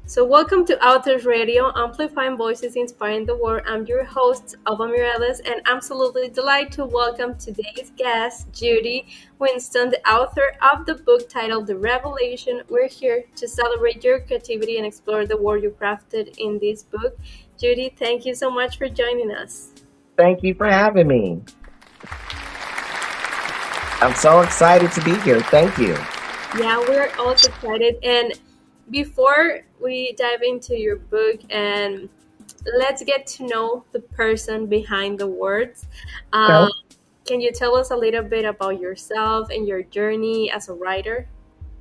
So, welcome to Authors Radio, amplifying voices inspiring the world. I'm your host, Alba Mireles, and I'm absolutely delighted to welcome today's guest, Judy Winston, the author of the book titled The Revelation. We're here to celebrate your creativity and explore the world you crafted in this book. Judy, thank you so much for joining us. Thank you for having me. I'm so excited to be here. Thank you. Yeah, we're all excited. And before we dive into your book and let's get to know the person behind the words, Okay. can you tell us a little bit about yourself and your journey as a writer?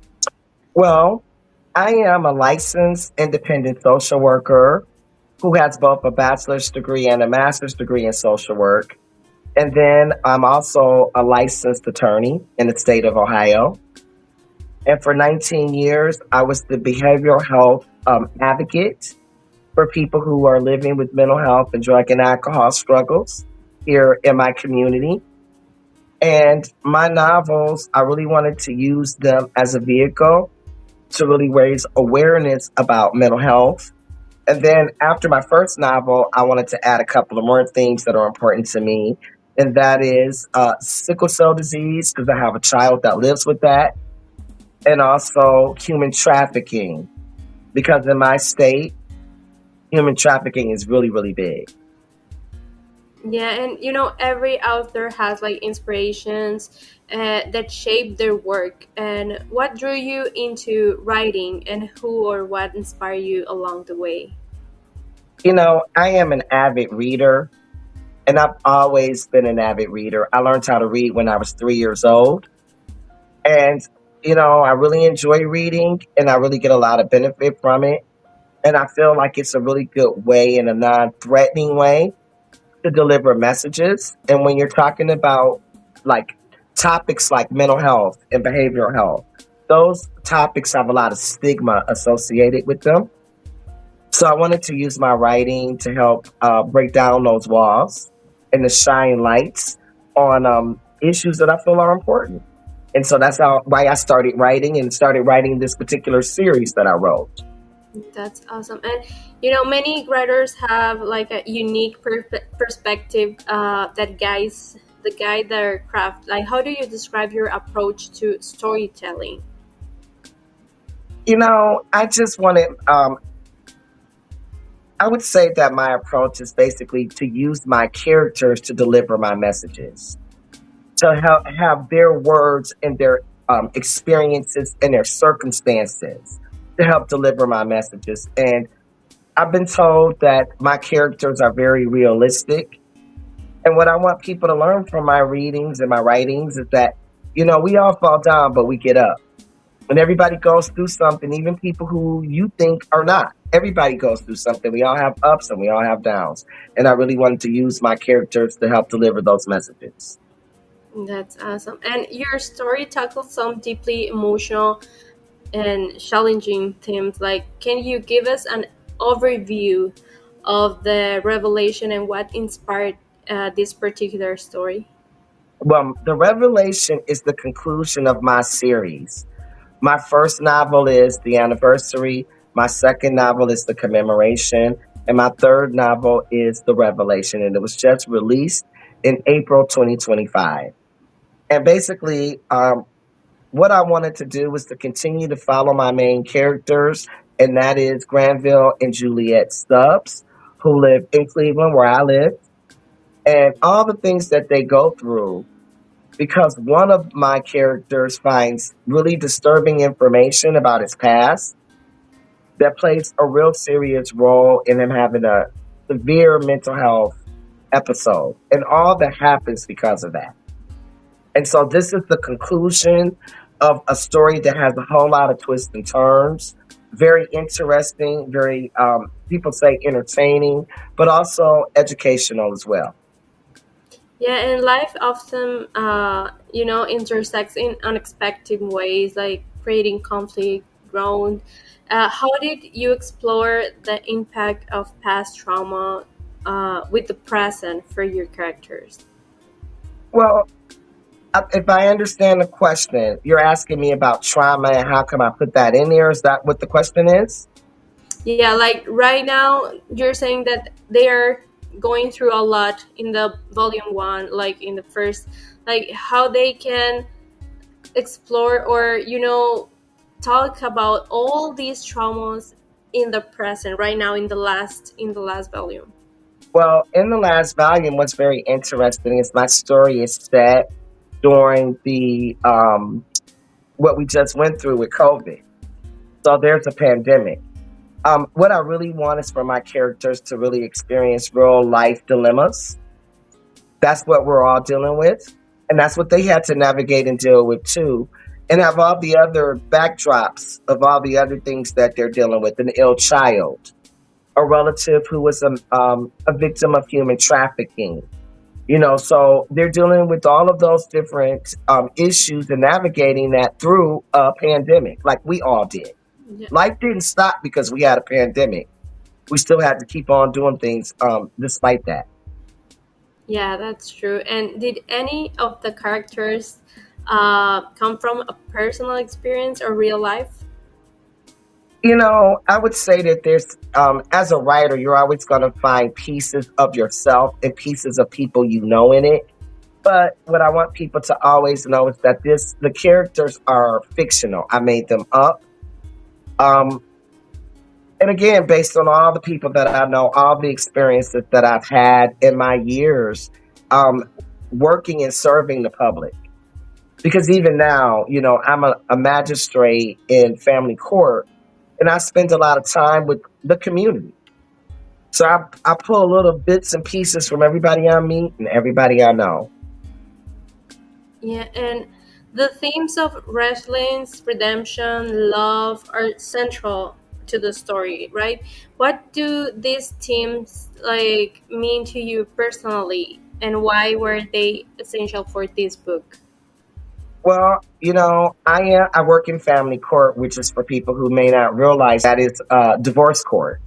Well, I am a licensed independent social worker who has both a bachelor's degree and a master's degree in social work. And then I'm also a licensed attorney in the state of Ohio. And for 19 years, I was the behavioral health advocate for people who are living with mental health and drug and alcohol struggles here in my community. And my novels, I really wanted to use them as a vehicle to really raise awareness about mental health. And then after my first novel, I wanted to add a couple of more things that are important to me. And that is sickle cell disease, because I have a child that lives with that. And also human trafficking, because in my state, human trafficking is really, really big. Yeah, and every author has like inspirations that shape their work. And what drew you into writing, and who or what inspired you along the way? I am an avid reader, and I've always been an avid reader. I learned how to read when I was 3 years old. And, I really enjoy reading, and I really get a lot of benefit from it. And I feel like it's a really good way, in a non-threatening way, to deliver messages. And when you're talking about like topics like mental health and behavioral health, those topics have a lot of stigma associated with them. So I wanted to use my writing to help break down those walls and to shine lights on issues that I feel are important. And so that's why I started writing and started writing this particular series that I wrote. That's awesome. And many writers have like a unique perspective that guides their craft. Like, how do you describe your approach to storytelling? I just wanted, I would say that my approach is basically to use my characters to deliver my messages, to have their words and their experiences and their circumstances to help deliver my messages. And I've been told that my characters are very realistic. And what I want people to learn from my readings and my writings is that, we all fall down, but we get up. And everybody goes through something, even people who you think are not. Everybody goes through something. We all have ups and we all have downs. And I really wanted to use my characters to help deliver those messages. That's awesome. And your story tackles some deeply emotional and challenging themes. Like, can you give us an overview of the revelation and what inspired this particular story? Well, The Revelation is the conclusion of my series. My first novel is The Anniversary. My second novel is The Commemoration. And my third novel is The Revelation. And it was just released in April 2025. And basically, what I wanted to do was to continue to follow my main characters, and that is Granville and Juliet Stubbs, who live in Cleveland, where I live, and all the things that they go through, because one of my characters finds really disturbing information about his past that plays a real serious role in him having a severe mental health episode, and all that happens because of that. And so this is the conclusion of a story that has a whole lot of twists and turns. Very interesting, very, people say entertaining, but also educational as well. Yeah, and life often, intersects in unexpected ways, like creating conflict, growth. How did you explore the impact of past trauma with the present for your characters? Well, if I understand the question, you're asking me about trauma and how can I put that in there? Is that what the question is? Yeah, like right now, you're saying that they are going through a lot in the volume one, like in the first, like how they can explore or, talk about all these traumas in the present right now in the last volume. Well, in the last volume, what's very interesting is my story is set during the what we just went through with COVID. So there's a pandemic. What I really want is for my characters to really experience real life dilemmas. That's what we're all dealing with. And that's what they had to navigate and deal with too. And have all the other backdrops of all the other things that they're dealing with: an ill child, a relative who was a victim of human trafficking. So they're dealing with all of those different issues and navigating that through a pandemic, like we all did. Yeah. Life didn't stop because we had a pandemic. We still had to keep on doing things despite that. Yeah, that's true. And did any of the characters come from a personal experience or real life? I would say that as a writer, you're always going to find pieces of yourself and pieces of people in it. But what I want people to always know is that the characters are fictional. I made them up. Um, and again, based on all the people that I know, all the experiences that I've had in my years um, working and serving the public. Because even now, I'm a magistrate in family court, and I spend a lot of time with the community. So I pull little bits and pieces from everybody I meet and everybody I know. Yeah, and the themes of resilience, redemption, love are central to the story, right? What do these themes like mean to you personally, and why were they essential for this book? Well, I work in family court, which is for people who may not realize that it's divorce court.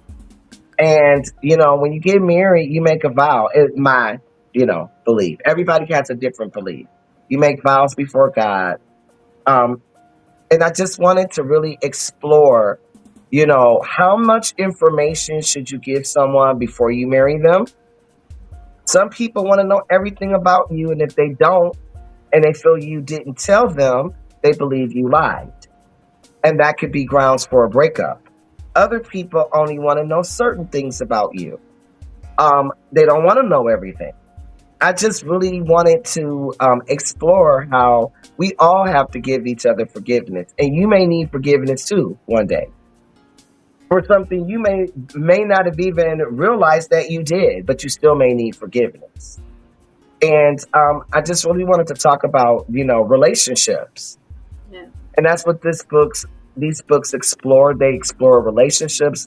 And when you get married, you make a vow. It's my belief. Everybody has a different belief. You make vows before God. Um, and I just wanted to really explore, how much information should you give someone before you marry them? Some people want to know everything about you, and if they don't, and they feel you didn't tell them, they believe you lied. And that could be grounds for a breakup. Other people only want to know certain things about you. They don't want to know everything. I just really wanted to explore how we all have to give each other forgiveness. And you may need forgiveness too one day for something you may not have even realized that you did, but you still may need forgiveness. And I just really wanted to talk about, relationships. Yeah. And that's what these books explore. They explore relationships,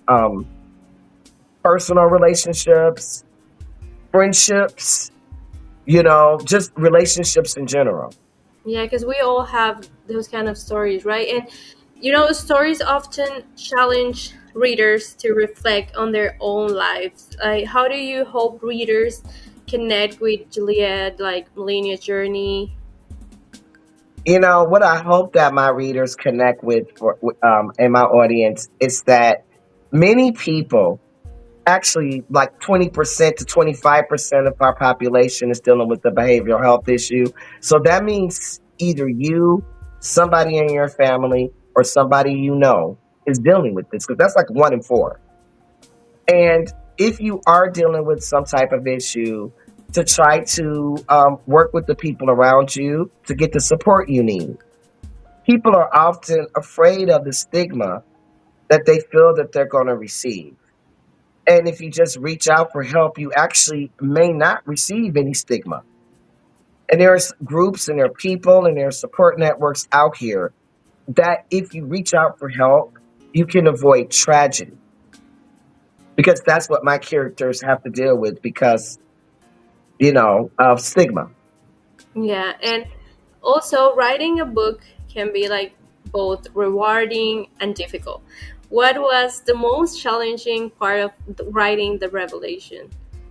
personal relationships, friendships, just relationships in general. Yeah, because we all have those kind of stories, right? And stories often challenge readers to reflect on their own lives. Like, how do you hope readers connect with Juliet, like Melania's journey? What I hope that my readers connect with and my audience is that many people, actually like 20% to 25% of our population, is dealing with the behavioral health issue. So that means either you, somebody in your family, or somebody is dealing with this, because that's like 1 in 4. And if you are dealing with some type of issue, to try to work with the people around you to get the support you need. People are often afraid of the stigma that they feel that they're going to receive. And if you just reach out for help, you actually may not receive any stigma. And there's groups and there are people and there are support networks out here that if you reach out for help, you can avoid tragedy. Because that's what my characters have to deal with because, of stigma. Yeah, and also writing a book can be like both rewarding and difficult. What was the most challenging part of writing the Revelation?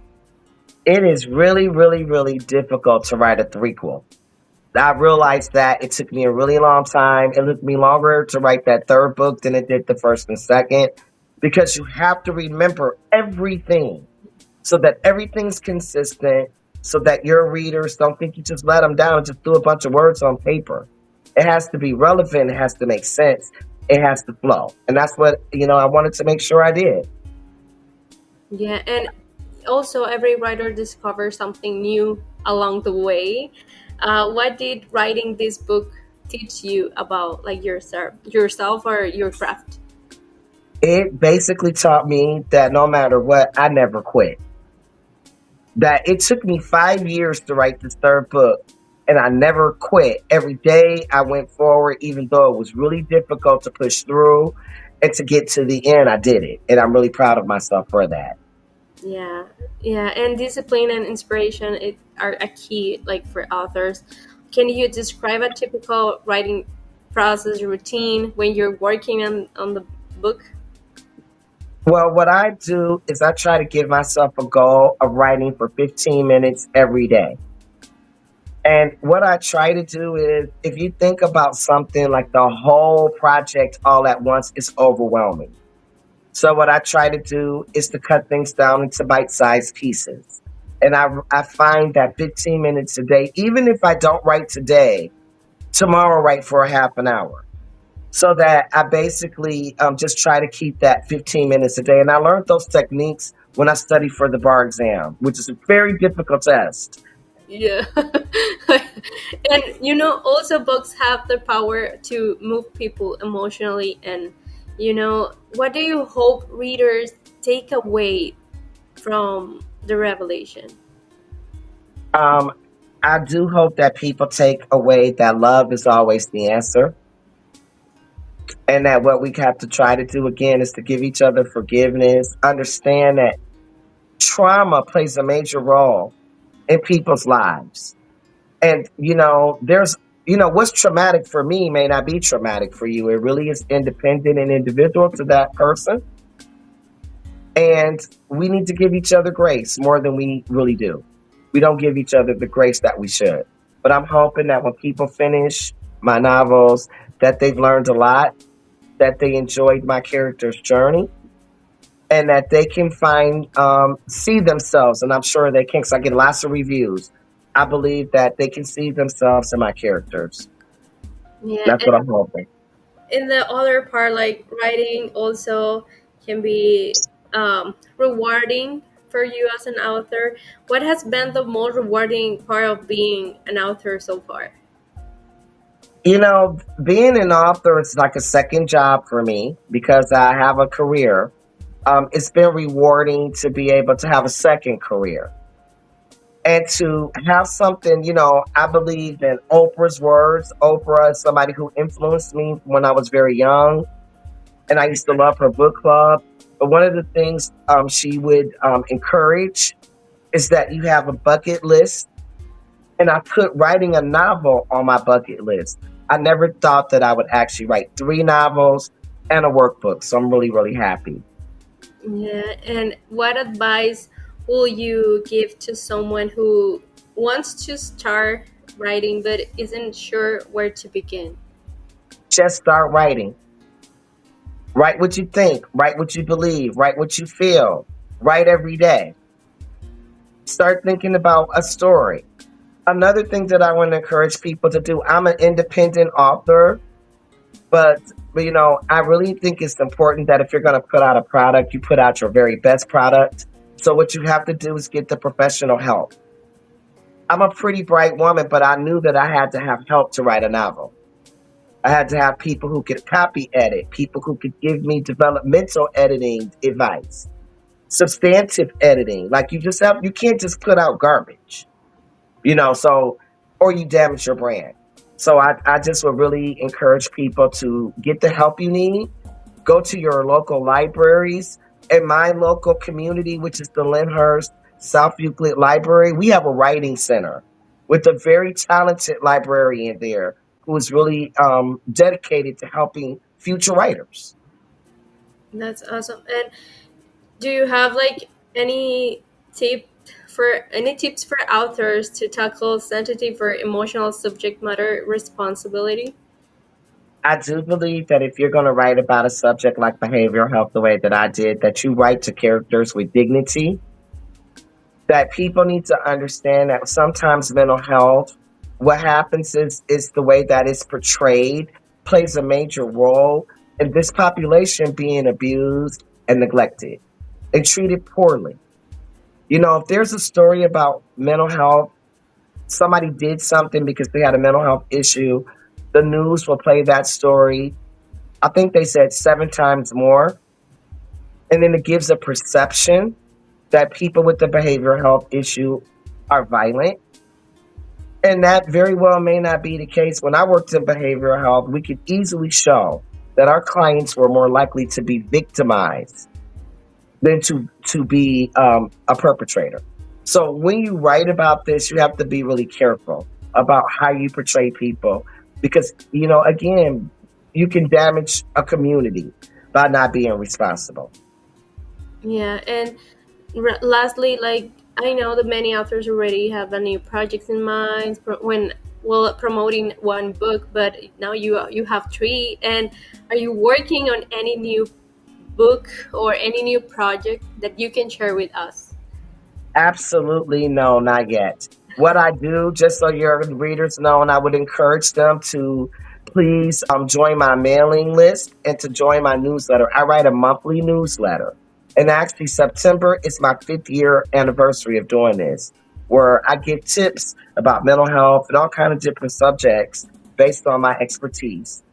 It is really, really, really difficult to write a threequel. I realized that it took me a really long time. It took me longer to write that third book than it did the first and second. because you have to remember everything so that everything's consistent, so that your readers don't think you just let them down and just threw a bunch of words on paper. It has to be relevant, it has to make sense, it has to flow. And that's what, I wanted to make sure I did. Yeah, and also every writer discovers something new along the way. What did writing this book teach you about like yourself or your craft? It basically taught me that no matter what, I never quit. That it took me 5 years to write this third book, and I never quit. Every day I went forward, even though it was really difficult to push through and to get to the end. I did it, and I'm really proud of myself for that. Yeah, yeah, and discipline and inspiration are a key like for authors. Can you describe a typical writing process routine when you're working on the book? Well, what I do is I try to give myself a goal of writing for 15 minutes every day. And what I try to do is, if you think about something like the whole project all at once, is overwhelming. So what I try to do is to cut things down into bite-sized pieces. And I find that 15 minutes a day, even if I don't write today, tomorrow I'll write for a half an hour. So that I basically just try to keep that 15 minutes a day. And I learned those techniques when I studied for the bar exam, which is a very difficult test. Yeah. And also books have the power to move people emotionally. And what do you hope readers take away from the revelation? Um, I do hope that people take away that love is always the answer. And that what we have to try to do again is to give each other forgiveness, understand that trauma plays a major role in people's lives. And, what's traumatic for me may not be traumatic for you. It really is independent and individual to that person. And we need to give each other grace more than we really do. We don't give each other the grace that we should. But I'm hoping that when people finish my novels, that they've learned a lot, that they enjoyed my character's journey, and that they can see themselves. And I'm sure they can, because I get lots of reviews. I believe that they can see themselves in my characters. Yeah, That's what I'm hoping. in the other part, like writing also can be rewarding for you as an author. What has been the most rewarding part of being an author so far? Being an author is like a second job for me because I have a career. It's been rewarding to be able to have a second career and to have something, I believe in Oprah's words. Oprah is somebody who influenced me when I was very young, and I used to love her book club. But one of the things she would encourage is that you have a bucket list, and I put writing a novel on my bucket list. I never thought that I would actually write 3 novels and a workbook, so I'm really, really happy. Yeah, and what advice will you give to someone who wants to start writing but isn't sure where to begin? Just start writing. Write what you think, write what you believe, write what you feel, write every day. Start thinking about a story. Another thing that I want to encourage people to do, I'm an independent author, but I really think it's important that if you're going to put out a product, you put out your very best product. So what you have to do is get the professional help. I'm a pretty bright woman, but I knew that I had to have help to write a novel. I had to have people who could copy edit, people who could give me developmental editing advice, substantive editing. Like you can't just put out garbage, or you damage your brand. So I just would really encourage people to get the help you need. Go to your local libraries. In my local community, which is the Lyndhurst South Euclid Library, we have a writing center with a very talented librarian there who is really dedicated to helping future writers. That's awesome. And do you have like any tips for authors to tackle sensitive or emotional subject matter responsibility? I do believe that if you're going to write about a subject like behavioral health the way that I did, that you write to characters with dignity, that people need to understand that sometimes mental health, what happens is the way that it's portrayed plays a major role in this population being abused and neglected and treated poorly. You know, if there's a story about mental health, somebody did something because they had a mental health issue, the news will play that story. I think they said 7 times more. And then it gives a perception that people with the behavioral health issue are violent. And that very well may not be the case. When I worked in behavioral health, we could easily show that our clients were more likely to be victimized than to be a perpetrator. So when you write about this, you have to be really careful about how you portray people because, you know, again, you can damage a community by not being responsible. Yeah, and lastly, like I know that many authors already have a new projects in mind when well promoting one book, but now you have three. And are you working on any new book or any new project that you can share with us? Absolutely no, not yet. What I do, just so your readers know, and I would encourage them to please join my mailing list and to join my newsletter. I write a monthly newsletter. And actually, September is my 5th-year anniversary of doing this, where I give tips about mental health and all kinds of different subjects based on my expertise.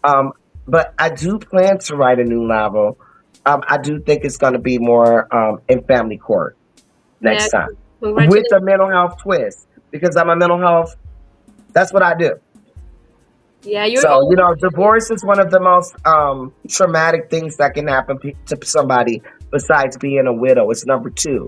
But I do plan to write a new novel. I do think it's going to be more in family court Yeah, next time with a congratulations. mental health twist because I'm a mental health, that's what I do. Yeah, you're So, you always know, sharing. divorce is one of the most traumatic things that can happen to somebody besides being a widow. It's number two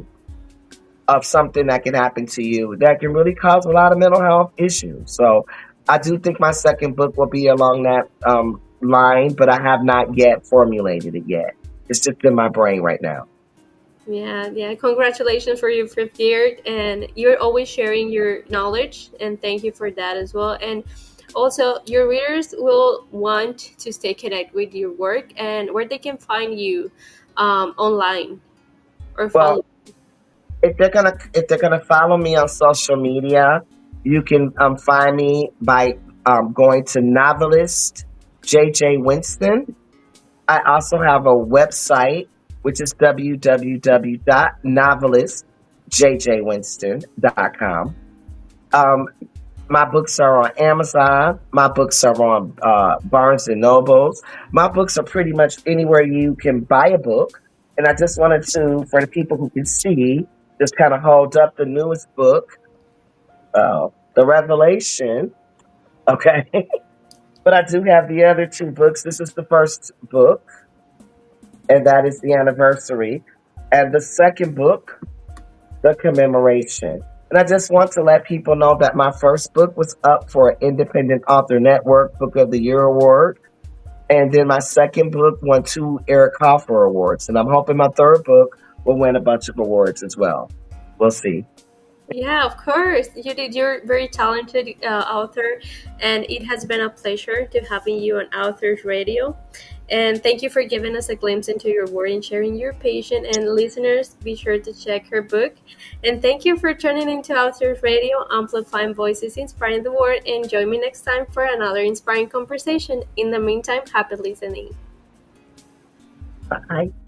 of something that can happen to you that can really cause a lot of mental health issues. So I do think my second book will be along that line, but I have not yet formulated it yet. It's just in my brain right now. Yeah, yeah. Congratulations for your 5th year, and you're always sharing your knowledge, and thank you for that as well. And also, your readers will want to stay connected with your work and where they can find you online or follow. Well, if they're gonna follow me on social media, you can find me by going to novelist JJ Winston. I also have a website which is www.novelistjjwinston.com. Um, my books are on Amazon. My books are on Barnes and Nobles. My books are pretty much anywhere you can buy a book. And I just wanted to, for the people who can see, just kind of hold up the newest book, The Revelation. Okay. But I do have the other two books. This is the first book, and that is the anniversary. And the second book, The Commemoration. And I just want to let people know that my first book was up for an Independent Author Network Book of the Year award. And then my second book won 2 Eric Hoffer awards. And I'm hoping my third book will win a bunch of awards as well. We'll see. Yeah, of course. You did. You're very talented author, and it has been a pleasure to having you on Authors Radio. And thank you for giving us a glimpse into your work and sharing your passion. And listeners, be sure to check her book. And thank you for tuning into Authors Radio, amplifying voices, inspiring the world. And join me next time for another inspiring conversation. In the meantime, happy listening. Bye.